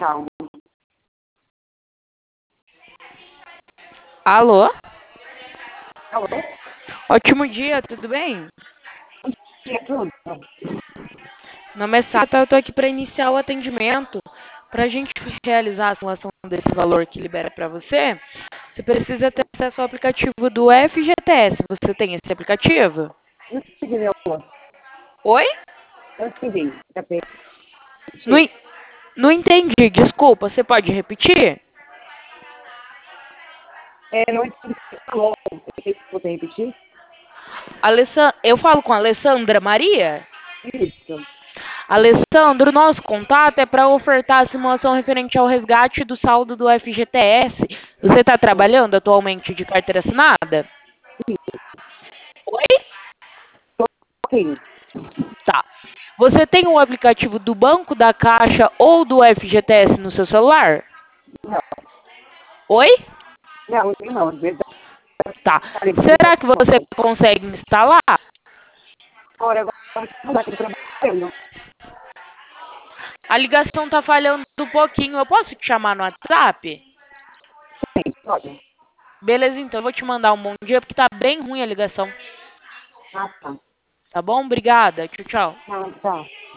calma. Alô? Alô? Ótimo dia, tudo bem? É tudo? Meu nome é Sata, eu tô aqui para iniciar o atendimento. Para a gente realizar a simulação desse valor que libera para você, você precisa ter acesso ao aplicativo do FGTS. Você tem esse aplicativo? Não entendi, meu amor. Oi? Não entendi. Não, não entendi, desculpa, você pode repetir? Não entendi o que você falou. Você pode repetir? Eu falo com a Alessandra Maria? Isso. Alessandro, nosso contato é para ofertar a simulação referente ao resgate do saldo do FGTS. Você está trabalhando atualmente de carteira assinada? Oi? Sim. Tá. Você tem o aplicativo do Banco da Caixa ou do FGTS no seu celular? Não. Oi? Não. Verdade. Tá. Será que você consegue instalar? Agora não dá para trabalhando. A ligação tá falhando um pouquinho. Eu posso te chamar no WhatsApp? Sim, pode. Beleza, então. Eu vou te mandar um bom dia porque tá bem ruim a ligação. Ah, tá. Tá bom? Obrigada. Tchau, tchau. Ah, tá.